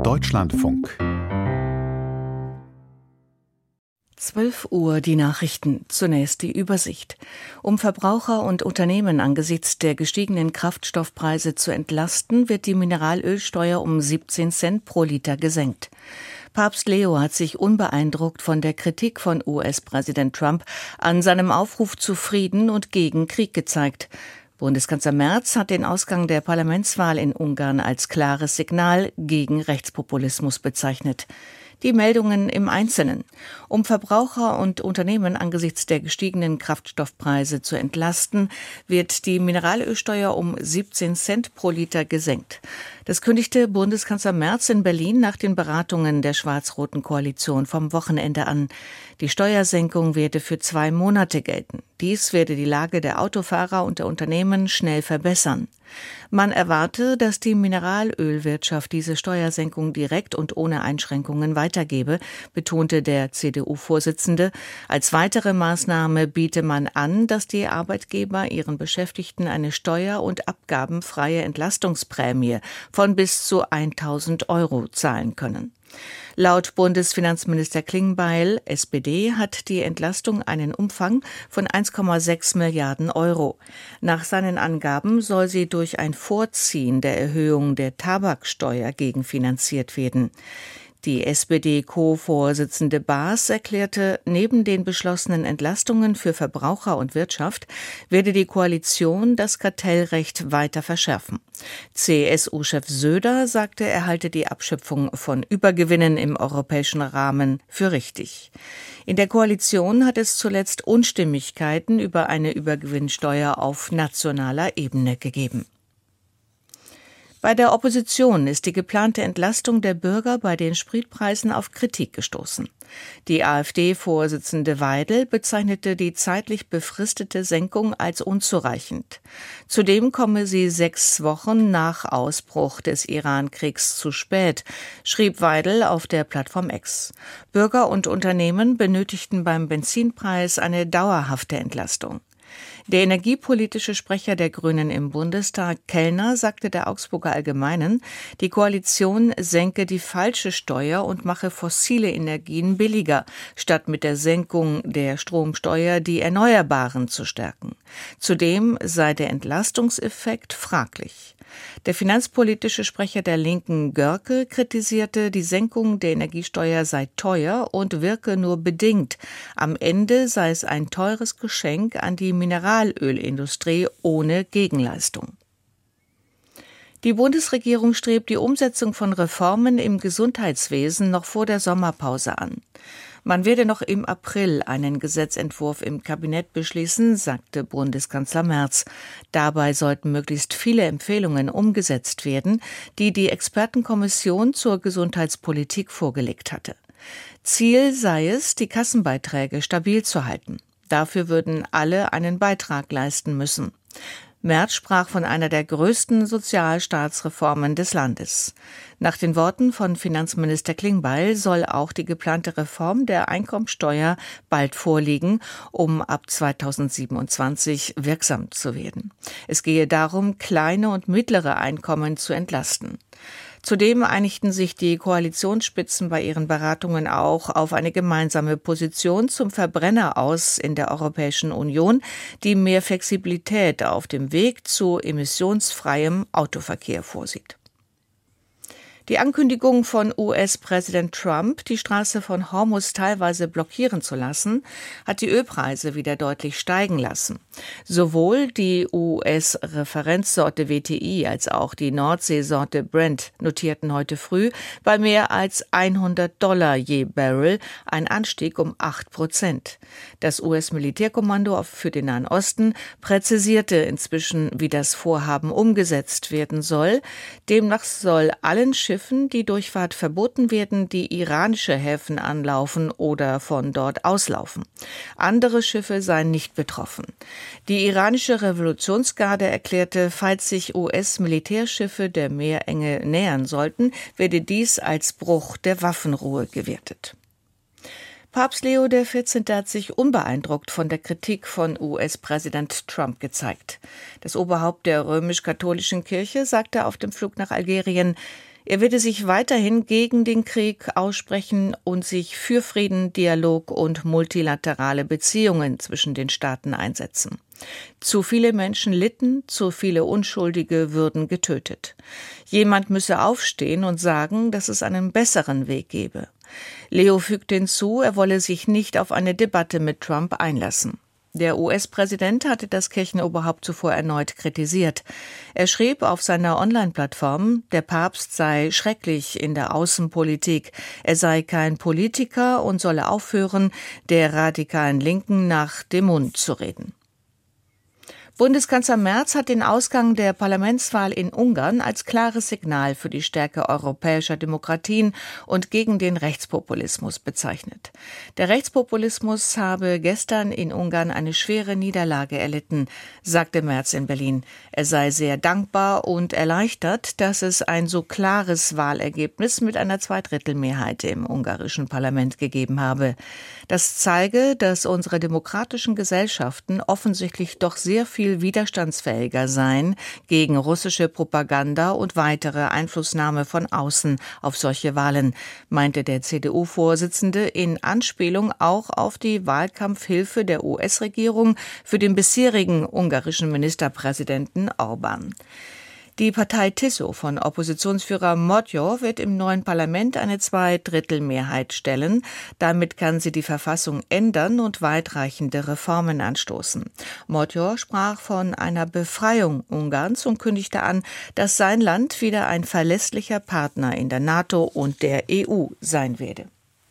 Deutschlandfunk 12 Uhr die Nachrichten. Zunächst die Übersicht. Um Verbraucher und Unternehmen angesichts der gestiegenen Kraftstoffpreise zu entlasten, wird die Mineralölsteuer um 17 Cent pro Liter gesenkt. Papst Leo hat sich unbeeindruckt von der Kritik von US-Präsident Trump an seinem Aufruf zu Frieden und gegen Krieg gezeigt. Bundeskanzler Merz hat den Ausgang der Parlamentswahl in Ungarn als klares Signal gegen Rechtspopulismus bezeichnet. Die Meldungen im Einzelnen. Um Verbraucher und Unternehmen angesichts der gestiegenen Kraftstoffpreise zu entlasten, wird die Mineralölsteuer um 17 Cent pro Liter gesenkt. Das kündigte Bundeskanzler Merz in Berlin nach den Beratungen der schwarz-roten Koalition vom Wochenende an. Die Steuersenkung werde für 2 Monate gelten. Dies werde die Lage der Autofahrer und der Unternehmen schnell verbessern. Man erwarte, dass die Mineralölwirtschaft diese Steuersenkung direkt und ohne Einschränkungen weitergebe, betonte der CDU-Vorsitzende. Als weitere Maßnahme biete man an, dass die Arbeitgeber ihren Beschäftigten eine steuer- und abgabenfreie Entlastungsprämie von bis zu 1.000 € zahlen können. Laut Bundesfinanzminister Klingbeil, SPD, hat die Entlastung einen Umfang von 1,6 Milliarden €. Nach seinen Angaben soll sie durch ein Vorziehen der Erhöhung der Tabaksteuer gegenfinanziert werden. Die SPD-Co-Vorsitzende Baas erklärte, neben den beschlossenen Entlastungen für Verbraucher und Wirtschaft werde die Koalition das Kartellrecht weiter verschärfen. CSU-Chef Söder sagte, er halte die Abschöpfung von Übergewinnen im europäischen Rahmen für richtig. In der Koalition hat es zuletzt Unstimmigkeiten über eine Übergewinnsteuer auf nationaler Ebene gegeben. Bei der Opposition ist die geplante Entlastung der Bürger bei den Spritpreisen auf Kritik gestoßen. Die AfD-Vorsitzende Weidel bezeichnete die zeitlich befristete Senkung als unzureichend. Zudem komme sie 6 Wochen nach Ausbruch des Iran-Kriegs zu spät, schrieb Weidel auf der Plattform X. Bürger und Unternehmen benötigten beim Benzinpreis eine dauerhafte Entlastung. Der energiepolitische Sprecher der Grünen im Bundestag, Kellner, sagte der Augsburger Allgemeinen, die Koalition senke die falsche Steuer und mache fossile Energien billiger, statt mit der Senkung der Stromsteuer die Erneuerbaren zu stärken. Zudem sei der Entlastungseffekt fraglich. Der finanzpolitische Sprecher der Linken, Görke, kritisierte, die Senkung der Energiesteuer sei teuer und wirke nur bedingt. Am Ende sei es ein teures Geschenk an die Mineralölindustrie ohne Gegenleistung. Die Bundesregierung strebt die Umsetzung von Reformen im Gesundheitswesen noch vor der Sommerpause an. Man werde noch im April einen Gesetzentwurf im Kabinett beschließen, sagte Bundeskanzler Merz. Dabei sollten möglichst viele Empfehlungen umgesetzt werden, die die Expertenkommission zur Gesundheitspolitik vorgelegt hatte. Ziel sei es, die Kassenbeiträge stabil zu halten. Dafür würden alle einen Beitrag leisten müssen. Merz sprach von einer der größten Sozialstaatsreformen des Landes. Nach den Worten von Finanzminister Klingbeil soll auch die geplante Reform der Einkommensteuer bald vorliegen, um ab 2027 wirksam zu werden. Es gehe darum, kleine und mittlere Einkommen zu entlasten. Zudem einigten sich die Koalitionsspitzen bei ihren Beratungen auch auf eine gemeinsame Position zum Verbrenner aus in der Europäischen Union, die mehr Flexibilität auf dem Weg zu emissionsfreiem Autoverkehr vorsieht. Die Ankündigung von US-Präsident Trump, die Straße von Hormuz teilweise blockieren zu lassen, hat die Ölpreise wieder deutlich steigen lassen. Sowohl die US-Referenzsorte WTI als auch die Nordseesorte Brent notierten heute früh bei mehr als $100 je Barrel, ein Anstieg um 8%. Das US-Militärkommando für den Nahen Osten präzisierte inzwischen, wie das Vorhaben umgesetzt werden soll. Demnach soll allen Schiffen, die Durchfahrt verboten werden, die iranische Häfen anlaufen oder von dort auslaufen. Andere Schiffe seien nicht betroffen. Die iranische Revolutionsgarde erklärte, falls sich US-Militärschiffe der Meerenge nähern sollten, werde dies als Bruch der Waffenruhe gewertet. Papst Leo XIV. Hat sich unbeeindruckt von der Kritik von US-Präsident Trump gezeigt. Das Oberhaupt der römisch-katholischen Kirche sagte auf dem Flug nach Algerien: Er werde sich weiterhin gegen den Krieg aussprechen und sich für Frieden, Dialog und multilaterale Beziehungen zwischen den Staaten einsetzen. Zu viele Menschen litten, zu viele Unschuldige würden getötet. Jemand müsse aufstehen und sagen, dass es einen besseren Weg gebe. Leo fügt hinzu, er wolle sich nicht auf eine Debatte mit Trump einlassen. Der US-Präsident hatte das Kirchenoberhaupt zuvor erneut kritisiert. Er schrieb auf seiner Online-Plattform, der Papst sei schrecklich in der Außenpolitik. Er sei kein Politiker und solle aufhören, der radikalen Linken nach dem Mund zu reden. Bundeskanzler Merz hat den Ausgang der Parlamentswahl in Ungarn als klares Signal für die Stärke europäischer Demokratien und gegen den Rechtspopulismus bezeichnet. Der Rechtspopulismus habe gestern in Ungarn eine schwere Niederlage erlitten, sagte Merz in Berlin. Er sei sehr dankbar und erleichtert, dass es ein so klares Wahlergebnis mit einer Zweidrittelmehrheit im ungarischen Parlament gegeben habe. Das zeige, dass unsere demokratischen Gesellschaften offensichtlich doch sehr viel widerstandsfähiger seien gegen russische Propaganda und weitere Einflussnahme von außen auf solche Wahlen, meinte der CDU-Vorsitzende in Anspielung auch auf die Wahlkampfhilfe der US-Regierung für den bisherigen ungarischen Ministerpräsidenten Orbán. Die Partei TISO von Oppositionsführer Magyar wird im neuen Parlament eine Zweidrittelmehrheit stellen. Damit kann sie die Verfassung ändern und weitreichende Reformen anstoßen. Magyar sprach von einer Befreiung Ungarns und kündigte an, dass sein Land wieder ein verlässlicher Partner in der NATO und der EU sein werde.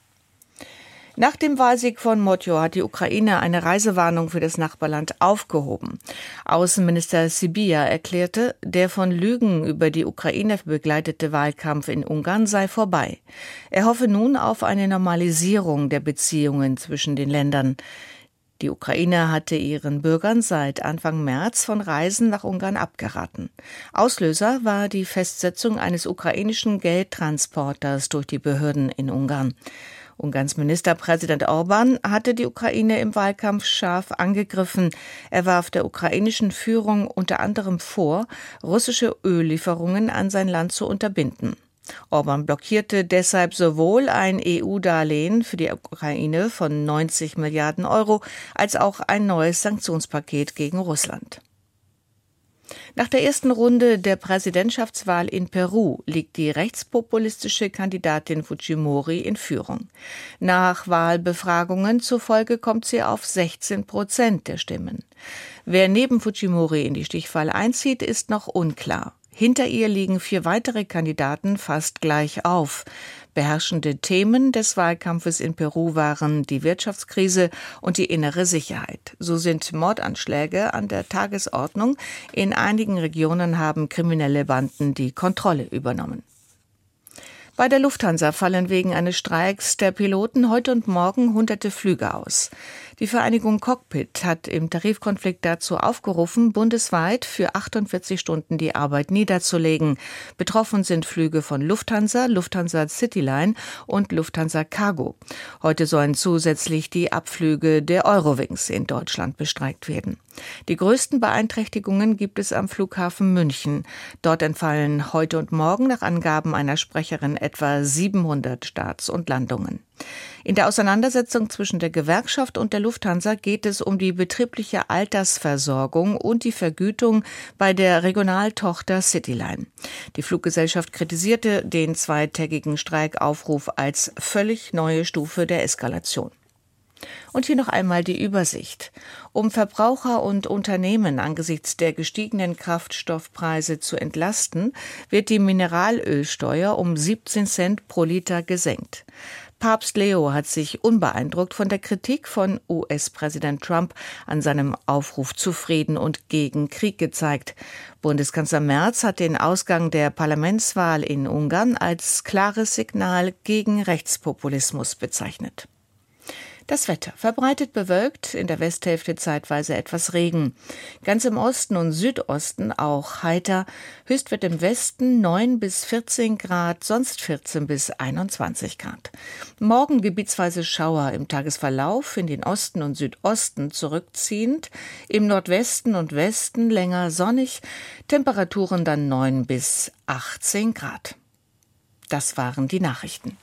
Nach dem Wahlsieg von Magyar hat die Ukraine eine Reisewarnung für das Nachbarland aufgehoben. Außenminister Sybiha erklärte, der von Lügen über die Ukraine begleitete Wahlkampf in Ungarn sei vorbei. Er hoffe nun auf eine Normalisierung der Beziehungen zwischen den Ländern. Die Ukraine hatte ihren Bürgern seit Anfang März von Reisen nach Ungarn abgeraten. Auslöser war die Festsetzung eines ukrainischen Geldtransporters durch die Behörden in Ungarn. Ungarns Ministerpräsident Orbán hatte die Ukraine im Wahlkampf scharf angegriffen. Er warf der ukrainischen Führung unter anderem vor, russische Öllieferungen an sein Land zu unterbinden. Orbán blockierte deshalb sowohl ein EU-Darlehen für die Ukraine von 90 Milliarden Euro als auch ein neues Sanktionspaket gegen Russland. Nach der ersten Runde der Präsidentschaftswahl in Peru liegt die rechtspopulistische Kandidatin Fujimori in Führung. Nach Wahlbefragungen zufolge kommt sie auf 16% der Stimmen. Wer neben Fujimori in die Stichwahl einzieht, ist noch unklar. Hinter ihr liegen 4 weitere Kandidaten fast gleich auf. Beherrschende Themen des Wahlkampfes in Peru waren die Wirtschaftskrise und die innere Sicherheit. So sind Mordanschläge an der Tagesordnung. In einigen Regionen haben kriminelle Banden die Kontrolle übernommen. Bei der Lufthansa fallen wegen eines Streiks der Piloten heute und morgen hunderte Flüge aus. Die Vereinigung Cockpit hat im Tarifkonflikt dazu aufgerufen, bundesweit für 48 Stunden die Arbeit niederzulegen. Betroffen sind Flüge von Lufthansa, Lufthansa Cityline und Lufthansa Cargo. Heute sollen zusätzlich die Abflüge der Eurowings in Deutschland bestreikt werden. Die größten Beeinträchtigungen gibt es am Flughafen München. Dort entfallen heute und morgen nach Angaben einer Sprecherin etwa 700 Starts und Landungen. In der Auseinandersetzung zwischen der Gewerkschaft und der Lufthansa geht es um die betriebliche Altersversorgung und die Vergütung bei der Regionaltochter Cityline. Die Fluggesellschaft kritisierte den zweitägigen Streikaufruf als völlig neue Stufe der Eskalation. Und hier noch einmal die Übersicht. Um Verbraucher und Unternehmen angesichts der gestiegenen Kraftstoffpreise zu entlasten, wird die Mineralölsteuer um 17 Cent pro Liter gesenkt. Papst Leo hat sich unbeeindruckt von der Kritik von US-Präsident Trump an seinem Aufruf zu Frieden und gegen Krieg gezeigt. Bundeskanzler Merz hat den Ausgang der Parlamentswahl in Ungarn als klares Signal gegen Rechtspopulismus bezeichnet. Das Wetter: verbreitet bewölkt, in der Westhälfte zeitweise etwas Regen. Ganz im Osten und Südosten auch heiter. Höchstwert im Westen 9 bis 14 Grad, sonst 14 bis 21 Grad. Morgen gebietsweise Schauer im Tagesverlauf, in den Osten und Südosten zurückziehend. Im Nordwesten und Westen länger sonnig. Temperaturen dann 9 bis 18 Grad. Das waren die Nachrichten.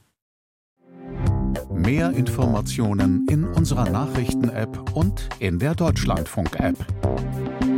Mehr Informationen in unserer Nachrichten-App und in der Deutschlandfunk-App.